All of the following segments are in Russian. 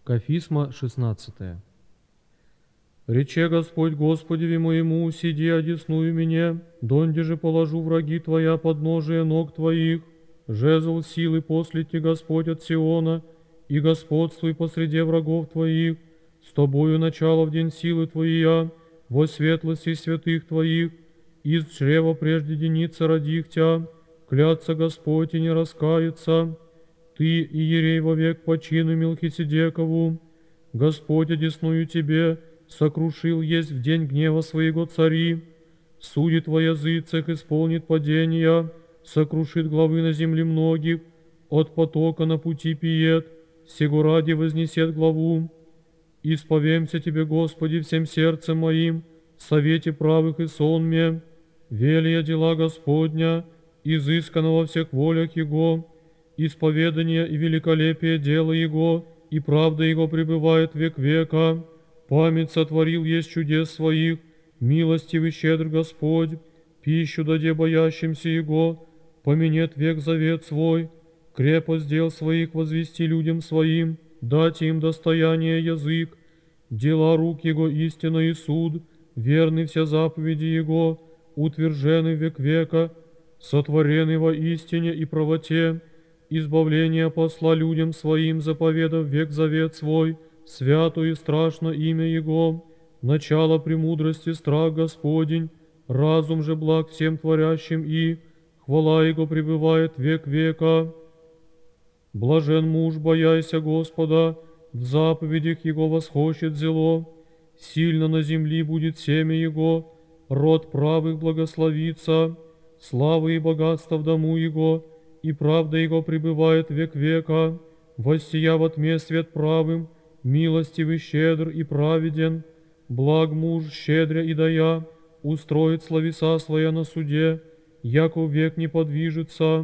Кафисма 16. Рече Господь Господеви моему, сиди одесную мне, донде же положу враги твоя подножие ног твоих, жезл силы послите Господь от Сиона, и господствуй посреди врагов твоих, с тобою начало в день силы твоя, во светлости святых твоих, из чрева прежде деница родих тя, клятся Господь и не раскается. Ты, иерей, вовек почину Мелхиседекову, Господь одесную тебе, сокрушил есть в день гнева своего цари, судит во языцах, исполнит падения, сокрушит главы на земле многих, от потока на пути пиет, сего ради вознесет главу. Исповемся тебе, Господи, всем сердцем моим, в совете правых и сонме, велия дела Господня, изысканно во всех волях Его, исповедание и великолепие дела Его, и правда Его пребывает век века. Память сотворил есть чудес своих, милостивый щедр Господь, пищу даде боящимся Его, поменет век завет свой, крепость дел своих возвести людям своим, дать им достояние язык, дела рук Его истина и суд, верны все заповеди Его, утверждены век века, сотворены во истине и правоте, избавление посла людям своим, заповедав век завет свой, свято и страшно имя Его, начало премудрости страх Господень, разум же благ всем творящим и, хвала Его пребывает век века. Блажен муж, бояйся Господа, в заповедях Его восхочет зело, сильно на земли будет семя Его, род правых благословится, славы и богатство в дому Его, и правда Его пребывает век века, воссия во тьме свет правым, милостивый, щедр и праведен, благ муж, щедря и дая, устроит словеса своя на суде, яко век не подвижется.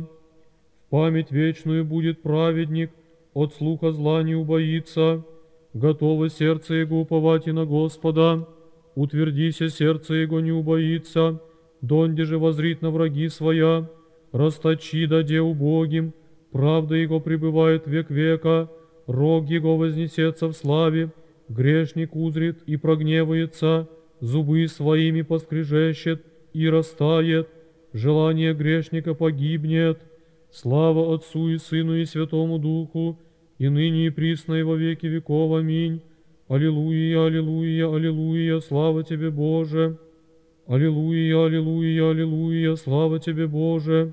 В память вечную будет праведник, от слуха зла не убоится, готово сердце его уповать и на Господа, утвердися сердце его не убоится, донде же возрит на враги своя, расточи даде убогим, правда его пребывает век века, рог его вознесется в славе, грешник узрит и прогневается, зубы своими поскрежещет и растает, желание грешника погибнет. Слава Отцу и Сыну и Святому Духу, и ныне и присно и во веки веков. Аминь. Аллилуйя, аллилуйя, аллилуйя, слава Тебе, Боже. Аллилуйя, аллилуйя, аллилуйя, слава Тебе, Боже.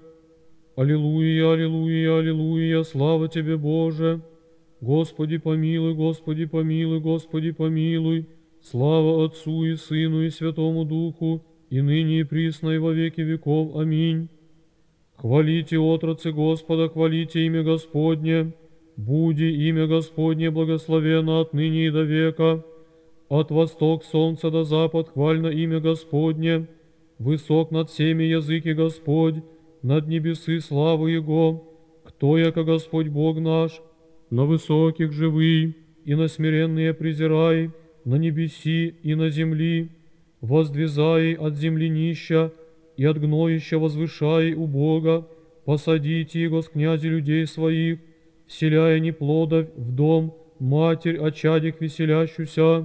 Аллилуйя, аллилуйя, аллилуйя, слава Тебе, Боже. Господи помилуй, Господи помилуй, Господи помилуй. Слава Отцу и Сыну и Святому Духу, и ныне и присно и во веки веков. Аминь. Хвалите, отроцы Господа, хвалите имя Господне. Буди имя Господне благословенно отныне и до века. От восток солнца до запад хвально имя Господне. Высок над всеми языки Господь, над небесы славы Его. Кто яко Господь Бог наш? На высоких живый, и на смиренные презирай, на небеси и на земли. Воздвизай от земли нища, и от гноища возвышай у Бога. Посадите Его с князи людей своих, вселяя неплодов в дом, матерь о чадях веселящуся.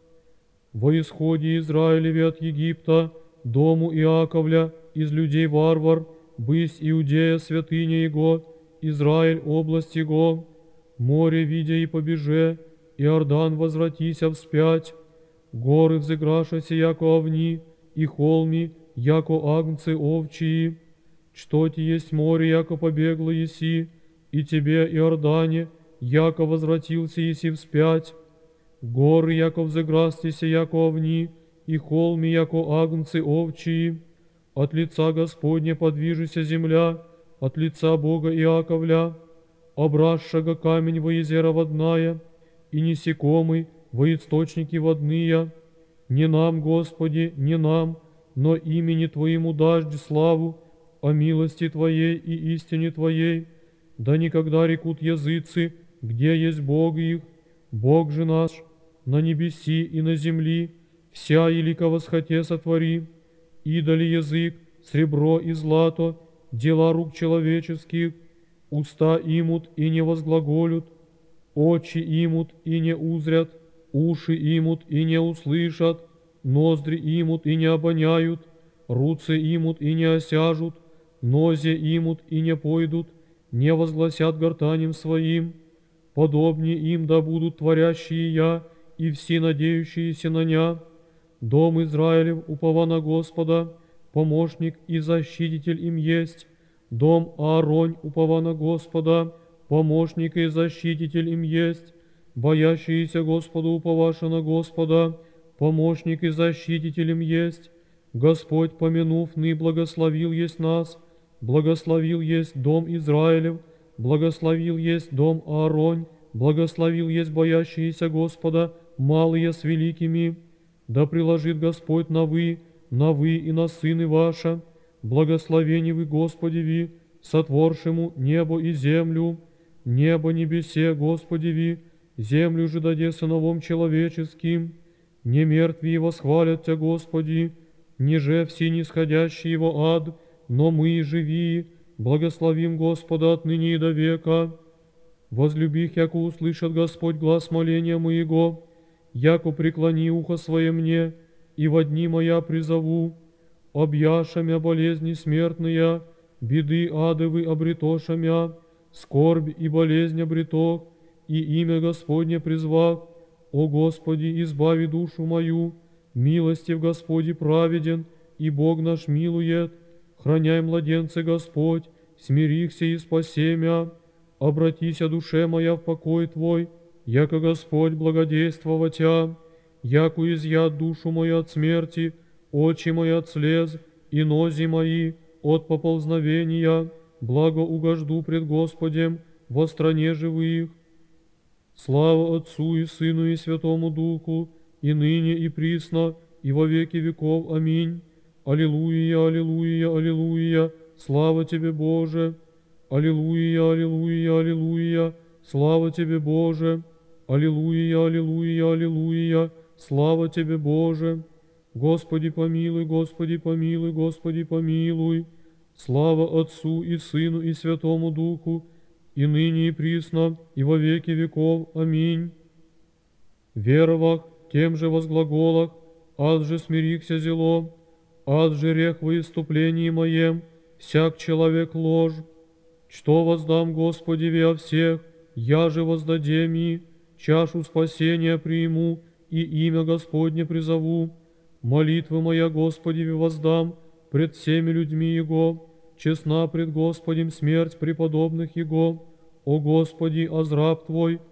Во исходе Израилеве от Египта, дому Иаковля, из людей варвар, бысь Иудея святыня Его, Израиль область Его, море видя и побеже, Иордан возвратися вспять, горы взыграшася, яко овни, и холми, яко агнцы овчии, что ти есть море, яко побегло еси, и тебе, Иордане, яко возвратился еси вспять, горы, яко взыграстися, яко овни, и холми, яко агнцы овчии, от лица Господня подвижися земля, от лица Бога Иаковля, обрасшего камень во езера водная, и несекомый во источники водные. Не нам, Господи, не нам, но имени Твоему даждь славу, о милости Твоей и истине Твоей, да никогда рекут языцы, где есть Бог их, Бог же наш, на небеси и на земли, вся елика восхоте сотвори, идоли язык, сребро и злато, дела рук человеческих, уста имут и не возглаголют, очи имут и не узрят, уши имут и не услышат, ноздри имут и не обоняют, руцы имут и не осяжут, нозе имут и не пойдут, не возгласят гортанем своим. Подобнее им да будут творящие я и все надеющиеся на ня. Дом Израилев упова на Господа, помощник и защититель им есть. Дом Ааронь упова на Господа, помощник и защититель им есть. Боящиеся Господа уповаша на Господа, помощник и защититель им есть. Господь, помянув, ны благословил есть нас, благословил есть дом Израилев, благословил есть дом Ааронь, благословил есть боящиеся Господа, малые с великими. Да приложит Господь на вы и на сыны ваша, благословени вы Господеви, сотворшему небо и землю, небо небесе Господеви, землю же даде сыновом человеческим, не мертвые восхвалят Тя, Господи, ниже все нисходящие его ад, но мы, живие, благословим Господа отныне и до века. Возлюбих, яко услышит Господь глаз моления моего, яко преклони ухо свое мне, и во дни моя призову, объяша мя болезни смертные, беды адовы обретоша мя, скорбь и болезнь обретох, и имя Господне призвав. О Господи, избави душу мою, милостив Господи праведен, и Бог наш милует. Храняй младенцы Господь, смирихся и спаси мя. Обратися, душе моя, в покой Твой, яко Господь благодействовать Тя, яко изъят душу мою от смерти, очи мои от слез, и нози мои от поползновения, благо угожду пред Господем во стране живых. Слава Отцу и Сыну и Святому Духу, и ныне и присно, и во веки веков. Аминь. Аллилуйя, аллилуйя, аллилуйя, слава Тебе, Боже. Аллилуйя, аллилуйя, аллилуйя, слава Тебе, Боже. Аллилуйя, аллилуйя, аллилуйя, слава Тебе, Боже. Господи помилуй, Господи помилуй, Господи помилуй. Слава Отцу и Сыну и Святому Духу, и ныне и присно, и во веки веков. Аминь. Веровах, тем же возглаголах, ад же смирихся зело, ад же рех во иступлении моем, всяк человек ложь. Что воздам Господи о всех, я же воздадем и чашу спасения приму, и имя Господне призову. Молитвы моя Господи воздам пред всеми людьми Его, честна пред Господем смерть преподобных Его. О Господи, азраб Твой,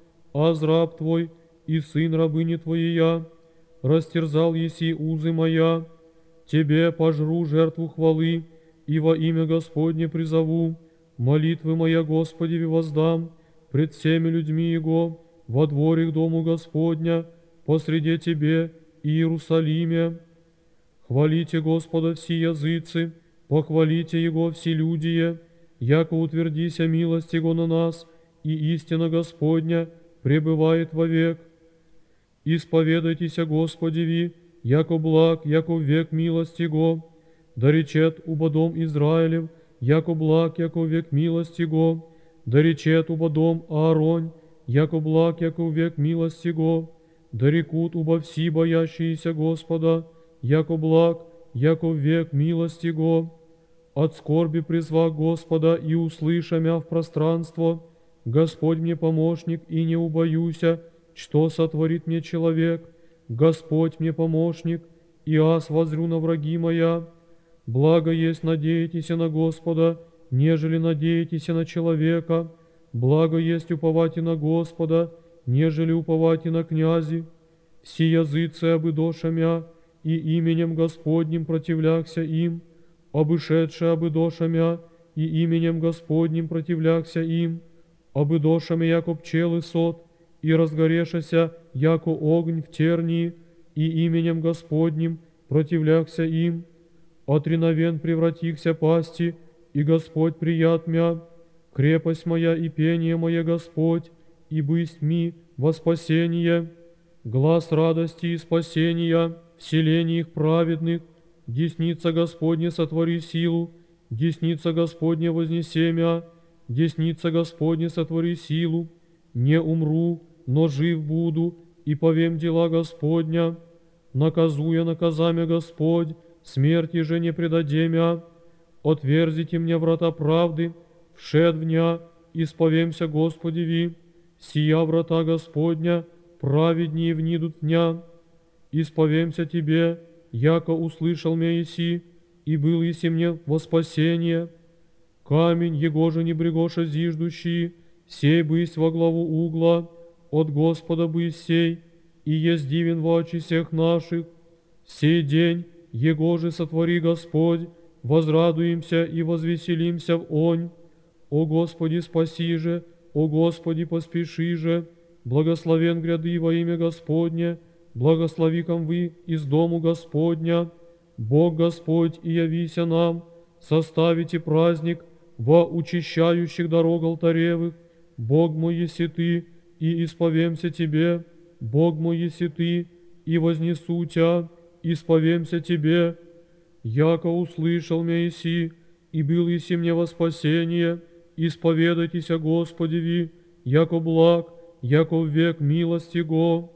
и сын рабыни Твоей я, растерзал еси узы моя, Тебе пожру жертву хвалы, и во имя Господне призову. Молитвы моя Господи воздам пред всеми людьми Его, во дворе к дому Господня, посреди Тебе, Иерусалиме. Хвалите Господа все языцы, похвалите Его все людие, яко утвердися милость Его на нас, и истина Господня пребывает вовек. Исповедайтеся Господеви, яко благ, яко век милость Его, да речет уба дом Израилев, яко благ, яко век милость Его, да речет уба дом Ааронь, яко благ, яко век милость Его, да рекут уба все боящиеся Господа, яко благ, яко век милость Его. От скорби призва Господа и услыша мя в пространство, Господь мне помощник и не убоюся, что сотворит мне человек. Господь мне помощник, и аз возрю на враги моя. Благо есть надеетесь на Господа, нежели надеетесь на человека. Благо есть уповать и на Господа, нежели уповать и на князи. Все языцы обыдоша мя, и именем Господним противляхся им, обышедше обыдоша мя, и именем Господним противляхся им, обыдоша мя, яко пчелы сот, и разгорешася, яко огонь в тернии, и именем Господним противляхся им. Отреновен превратихся пасти, и Господь прият мя, крепость моя и пение мое Господь, и бысть ми во спасение. Глас радости и спасения, вселение их праведных, десница Господня сотвори силу, десница Господня вознесе мя, десница Господня сотвори силу, не умру, но жив буду, и повем дела Господня. Наказуя наказамя Господь, смерти же не предадемя. Отверзите мне врата правды, všed в ня, исповемся Господеви. Сия врата Господня, праведнее внидут дня. Исповемся Тебе, яко услышал меня еси, и был еси мне во спасение. Камень, его же не брегоша зиждущий, сей бысть во главу угла, от Господа бысть сей, и есть дивен во очи всех наших. Сей день, его же сотвори Господь, возрадуемся и возвеселимся в онь. О Господи, спаси же, о Господи, поспеши же, благословен гряды во имя Господне, благослови ком вы из дому Господня. Бог Господь, и явися нам, составите праздник во учащающих дорог алтаревых. Бог мой, еси Ты, и исповемся Тебе, Бог мой, еси Ты, и вознесу Тя, исповемся Тебе. Яко услышал меня еси, и был еси мне во спасение, исповедайтесь о Господеви, яко благ, яко в век милость Его.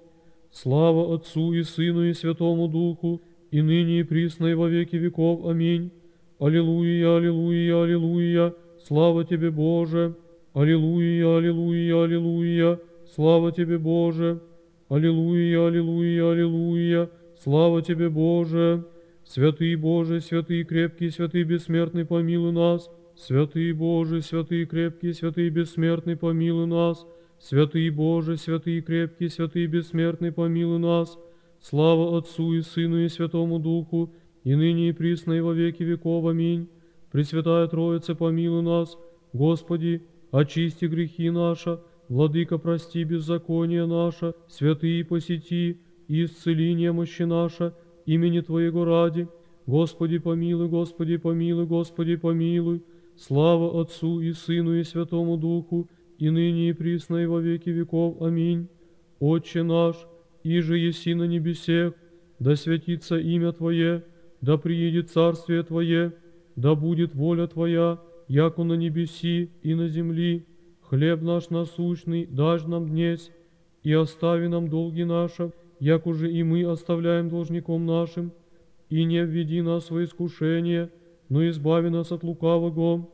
Слава Отцу и Сыну и Святому Духу, и ныне и присно и во веки веков. Аминь. Аллилуйя, аллилуйя, аллилуйя, слава Тебе, Боже. Аллилуйя, аллилуйя, аллилуйя, слава Тебе, Боже. Аллилуйя, аллилуйя, аллилуйя, слава Тебе, Боже. Святый Боже, святый крепкий, святый бессмертный, помилуй нас. Святый Боже, святый крепкий, святый бессмертный, помилуй нас. Святый Боже, святый крепкий, святый бессмертный, помилуй нас. Слава Отцу и Сыну и Святому Духу, и ныне и присно и во веки веков. Аминь. Пресвятая Троица, помилуй нас. Господи, очисти грехи наши, Владыка, прости беззаконие наше, святые посети, и исцели немощи наши, имени Твоего ради. Господи, помилуй, Господи, помилуй, Господи, помилуй. Слава Отцу и Сыну и Святому Духу, и ныне и присно и во веки веков. Аминь. Отче наш, иже еси на небесех, да святится имя Твое, да приедет царствие Твое, да будет воля Твоя, яко на небеси и на земли. Хлеб наш насущный дашь нам днесь, и остави нам долги наши, як уже и мы оставляем должником нашим, и не введи нас во искушение, но избави нас от лукавого.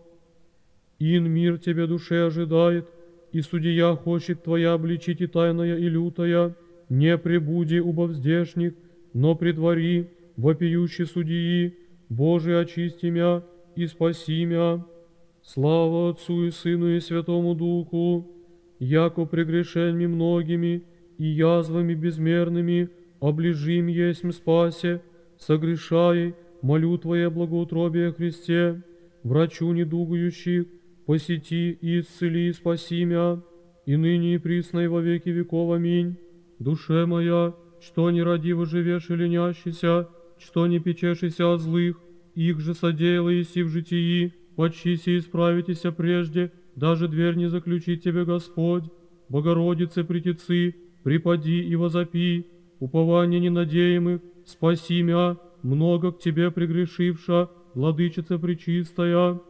Ин мир Тебе душе ожидает, и судья хочет Твоя обличить и тайная, и лютая. Не пребуди убовздешних, но предвари вопиющий судьи. Боже, очисти мя и спаси мя. Слава Отцу и Сыну и Святому Духу, яко прегрешеньми многими и язвами безмерными оближим есмь спасе, согрешай, молю Твое благоутробие Христе, врачу недугующих, посети и исцели и спаси мя, и ныне и присно и во веки веков. Аминь. Душе моя, что не родиво живешь и ленящийся, что не печешися от злых, их же содеяла еси в житии, почтися и исправитеся прежде, даже дверь не заключит тебе Господь. Богородице, притецы, припади и возопи, упование ненадеемых, спаси мя, много к Тебе прегрешивша, Владычица пречистая.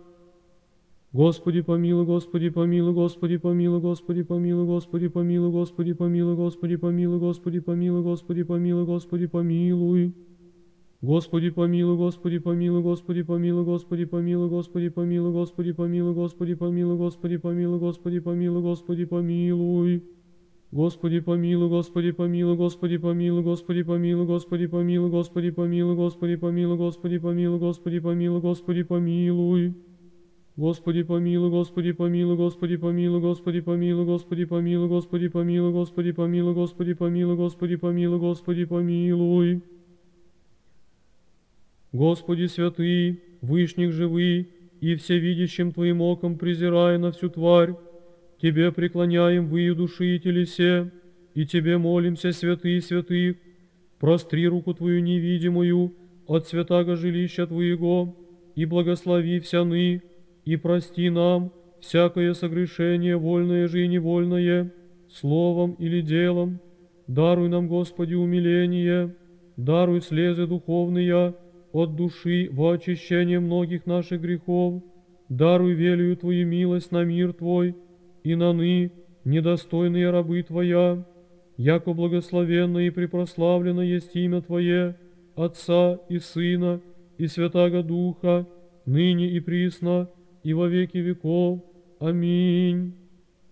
Господи помилуй, Господи помилуй, Господи помилуй, Господи помилуй, Господи помилуй, Господи помилуй, Господи помилуй, Господи помилуй, Господи помилуй, Господи помилуй. Господи помилуй, Господи помилуй, Господи помилуй, Господи помилуй, Господи помилуй, Господи помилуй, Господи помилуй, Господи помилуй, Господи помилуй, Господи помилуй. Господи помилуй, Господи помилуй, Господи помилуй, Господи помилуй, Господи помилуй, Господи помилуй, Господи помилуй, Господи помилуй, Господи помилуй, Господи помилуй. Господи помилуй, Господи помилуй, Господи помилуй, Господи помилуй, Господи помилуй, Господи помилуй, Господи помилуй, Господи помилуй, Господи помилуй, Господи помилуй. Господи святый, вышних живый, и всевидящим Твоим оком презирая на всю тварь, Тебе преклоняем выю души и телесе, и Тебе молимся, святый святых, простри руку Твою невидимую от святаго жилища Твоего, и благослови всяны, и прости нам всякое согрешение, вольное же и невольное, словом или делом. Даруй нам, Господи, умиление, даруй слезы духовные от души во очищение многих наших грехов, даруй велию Твою милость на мир Твой, и наны недостойные рабы Твоя, яко благословенно и препрославлено есть имя Твое, Отца и Сына и Святаго Духа, ныне и присно, и во веки веков. Аминь.